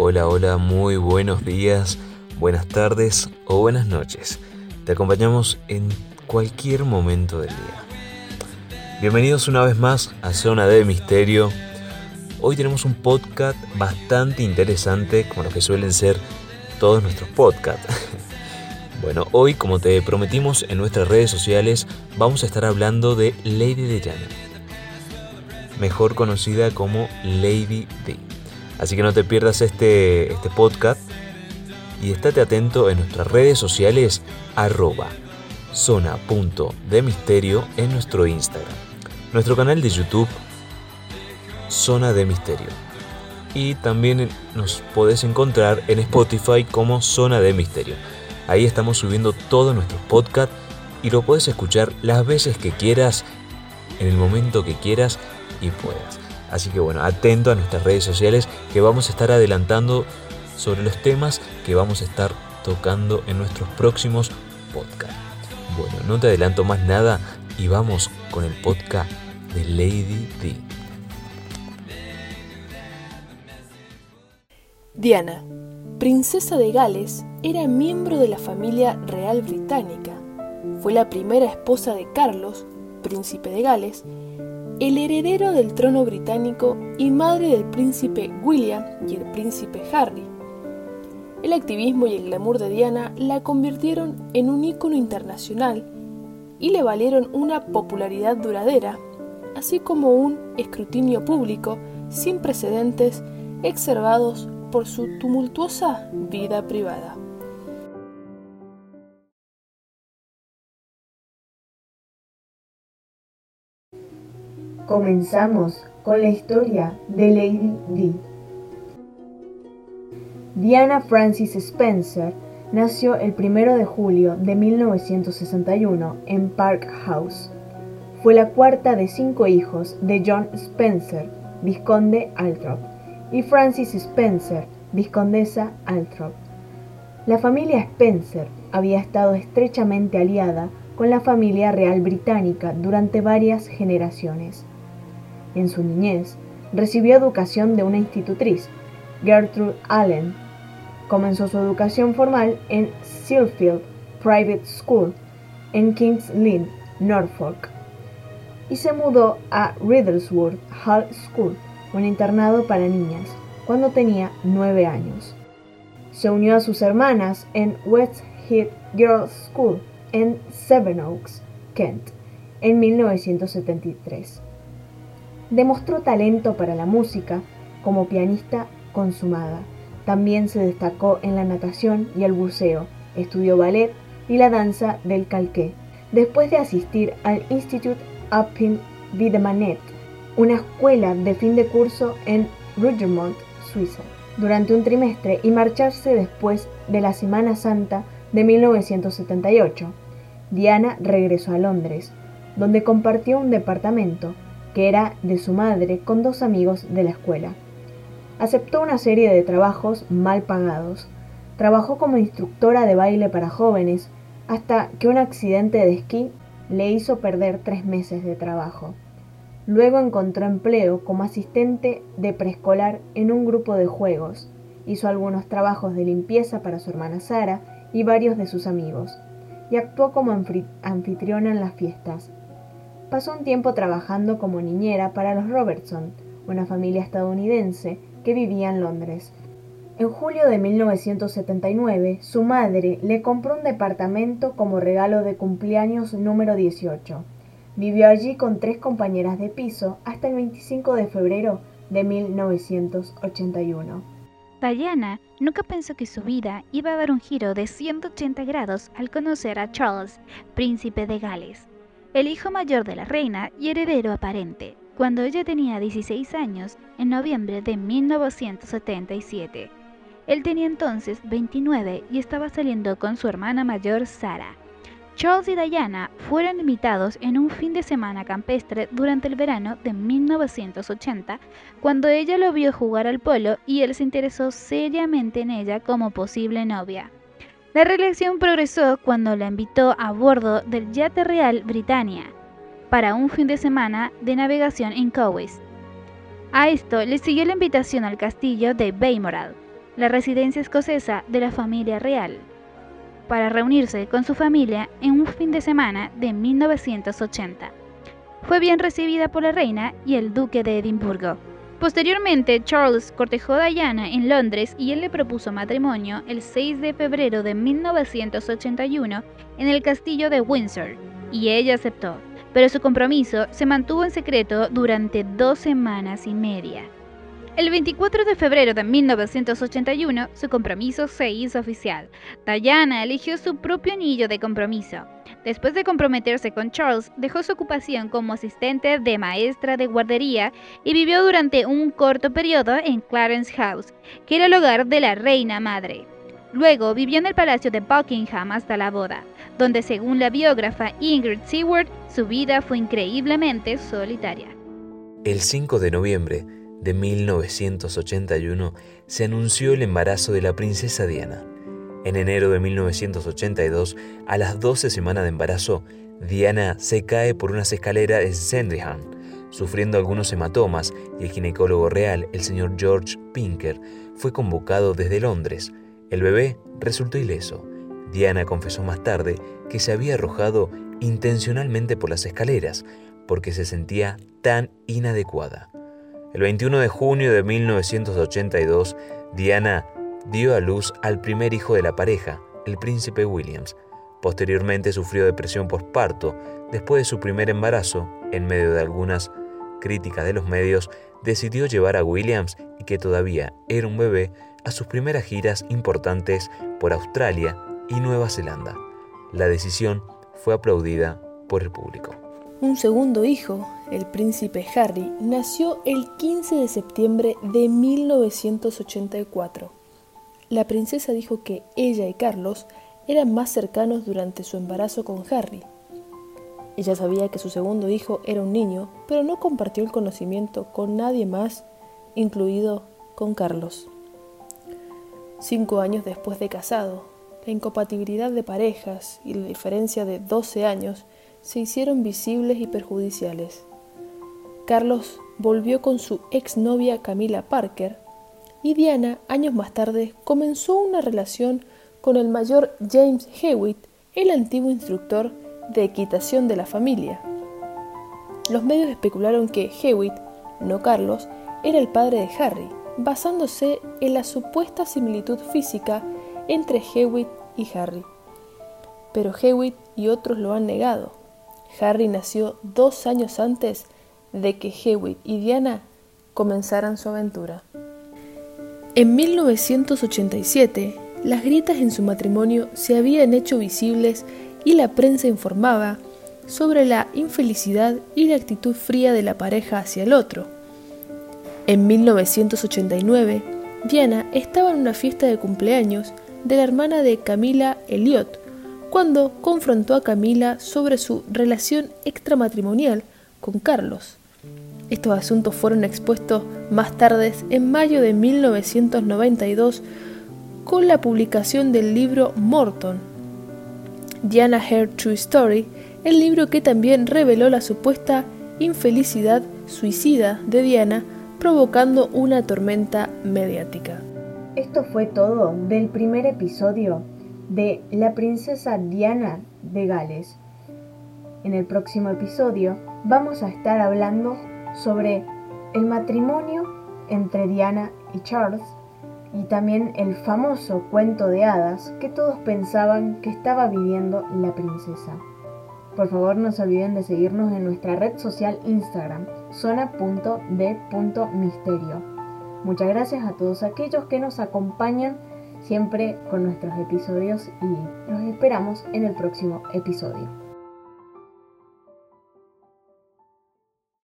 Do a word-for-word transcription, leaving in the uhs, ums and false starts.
Hola, hola, muy buenos días, buenas tardes o buenas noches. Te acompañamos en cualquier momento del día. Bienvenidos una vez más a Zona de Misterio. Hoy tenemos un podcast bastante interesante, como los que suelen ser todos nuestros podcasts. Bueno, hoy, como te prometimos en nuestras redes sociales, vamos a estar hablando de Lady Diana, mejor conocida como Lady Di. Así que no te pierdas este, este podcast y estate atento en nuestras redes sociales, arroba zona.demisterio en nuestro Instagram, nuestro canal de YouTube, Zona de Misterio, y también nos podés encontrar en Spotify como Zona de Misterio. Ahí estamos subiendo todos nuestros podcasts y lo podés escuchar las veces que quieras, en el momento que quieras y puedas. Así que bueno, atento a nuestras redes sociales que vamos a estar adelantando sobre los temas que vamos a estar tocando en nuestros próximos podcasts. Bueno, no te adelanto más nada y vamos con el podcast de Lady Di. Diana, princesa de Gales, era miembro de la familia real británica. Fue la primera esposa de Carlos, príncipe de Gales, el heredero del trono británico y madre del príncipe William y el príncipe Harry. El activismo y el glamour de Diana la convirtieron en un ícono internacional y le valieron una popularidad duradera, así como un escrutinio público sin precedentes exacerbados por su tumultuosa vida privada. Comenzamos con la historia de Lady Di. Diana Frances Spencer nació el primero de julio de mil novecientos sesenta y uno en Park House. Fue la cuarta de cinco hijos de John Spencer, vizconde Althorp, y Frances Spencer, vizcondesa Althorp. La familia Spencer había estado estrechamente aliada con la familia real británica durante varias generaciones. En su niñez, recibió educación de una institutriz, Gertrude Allen. Comenzó su educación formal en Seafield Private School, en King's Lynn, Norfolk, y se mudó a Riddlesworth Hall School, un internado para niñas, cuando tenía nueve años. Se unió a sus hermanas en West Heath Girls' School, en Sevenoaks, Kent, en mil novecientos setenta y tres. Demostró talento para la música como pianista consumada. También se destacó en la natación y el buceo, estudió ballet y la danza del calqué, después de asistir al Institut Appin Wiedemannet, una escuela de fin de curso en Rougemont, Suiza, durante un trimestre y marcharse después de la Semana Santa de mil novecientos setenta y ocho. Diana regresó a Londres, donde compartió un departamento que era de su madre con dos amigos de la escuela. Aceptó una serie de trabajos mal pagados. Trabajó como instructora de baile para jóvenes hasta que un accidente de esquí le hizo perder tres meses de trabajo. Luego encontró empleo como asistente de preescolar en un grupo de juegos. Hizo algunos trabajos de limpieza para su hermana Sara y varios de sus amigos, y actuó como anfitriona en las fiestas. Pasó un tiempo trabajando como niñera para los Robertson, una familia estadounidense que vivía en Londres. En julio de mil novecientos setenta y nueve, su madre le compró un departamento como regalo de cumpleaños número dieciocho. Vivió allí con tres compañeras de piso hasta el veinticinco de febrero de mil novecientos ochenta y uno. Diana nunca pensó que su vida iba a dar un giro de ciento ochenta grados al conocer a Charles, príncipe de Gales, el hijo mayor de la reina y heredero aparente, cuando ella tenía dieciséis años en noviembre de mil novecientos setenta y siete. Él tenía entonces veintinueve y estaba saliendo con su hermana mayor Sara. Charles y Diana fueron invitados en un fin de semana campestre durante el verano de mil novecientos ochenta, cuando ella lo vio jugar al polo y él se interesó seriamente en ella como posible novia. La relación progresó cuando la invitó a bordo del yate real Britannia para un fin de semana de navegación en Cowes. A esto le siguió la invitación al castillo de Balmoral, la residencia escocesa de la familia real, para reunirse con su familia en un fin de semana de mil novecientos ochenta. Fue bien recibida por la reina y el duque de Edimburgo. Posteriormente, Charles cortejó a Diana en Londres y él le propuso matrimonio el seis de febrero de mil novecientos ochenta y uno en el castillo de Windsor, y ella aceptó, pero su compromiso se mantuvo en secreto durante dos semanas y media. El veinticuatro de febrero de mil novecientos ochenta y uno, su compromiso se hizo oficial. Diana eligió su propio anillo de compromiso. Después de comprometerse con Charles, dejó su ocupación como asistente de maestra de guardería y vivió durante un corto periodo en Clarence House, que era el hogar de la reina madre. Luego vivió en el Palacio de Buckingham hasta la boda, donde según la biógrafa Ingrid Seward, su vida fue increíblemente solitaria. El cinco de noviembre de mil novecientos ochenta y uno se anunció el embarazo de la princesa Diana. En enero de mil novecientos ochenta y dos, a las doce semanas de embarazo, Diana se cae por unas escaleras de Sandringham, sufriendo algunos hematomas, y el ginecólogo real, el señor George Pinker, fue convocado desde Londres. El bebé resultó ileso. Diana confesó más tarde que se había arrojado intencionalmente por las escaleras porque se sentía tan inadecuada. El veintiuno de junio de mil novecientos ochenta y dos, Diana dio a luz al primer hijo de la pareja, el príncipe Williams. Posteriormente sufrió depresión postparto. Después de su primer embarazo, en medio de algunas críticas de los medios, decidió llevar a Williams, y que todavía era un bebé, a sus primeras giras importantes por Australia y Nueva Zelanda. La decisión fue aplaudida por el público. Un segundo hijo, el príncipe Harry, nació el quince de septiembre de mil novecientos ochenta y cuatro. La princesa dijo que ella y Carlos eran más cercanos durante su embarazo con Harry. Ella sabía que su segundo hijo era un niño, pero no compartió el conocimiento con nadie más, incluido con Carlos. Cinco años después de casado, la incompatibilidad de parejas y la diferencia de doce años se hicieron visibles y perjudiciales. Carlos volvió con su exnovia Camilla Parker, y Diana, años más tarde, comenzó una relación con el mayor James Hewitt, el antiguo instructor de equitación de la familia. Los medios especularon que Hewitt, no Carlos, era el padre de Harry, basándose en la supuesta similitud física entre Hewitt y Harry. Pero Hewitt y otros lo han negado. Harry nació dos años antes de que Hewitt y Diana comenzaran su aventura. En mil novecientos ochenta y siete, las grietas en su matrimonio se habían hecho visibles y la prensa informaba sobre la infelicidad y la actitud fría de la pareja hacia el otro. En mil novecientos ochenta y nueve, Diana estaba en una fiesta de cumpleaños de la hermana de Camilla Elliot, cuando confrontó a Camilla sobre su relación extramatrimonial con Carlos. Estos asuntos fueron expuestos más tarde, en mayo de mil novecientos noventa y dos, con la publicación del libro Morton, Diana Her True Story, el libro que también reveló la supuesta infelicidad suicida de Diana, provocando una tormenta mediática. Esto fue todo del primer episodio de La princesa Diana de Gales. En el próximo episodio vamos a estar hablando sobre el matrimonio entre Diana y Charles y también el famoso cuento de hadas que todos pensaban que estaba viviendo la princesa. Por favor, no se olviden de seguirnos en nuestra red social Instagram, zona punto de punto misterio. Muchas gracias a todos aquellos que nos acompañan siempre con nuestros episodios y los esperamos en el próximo episodio.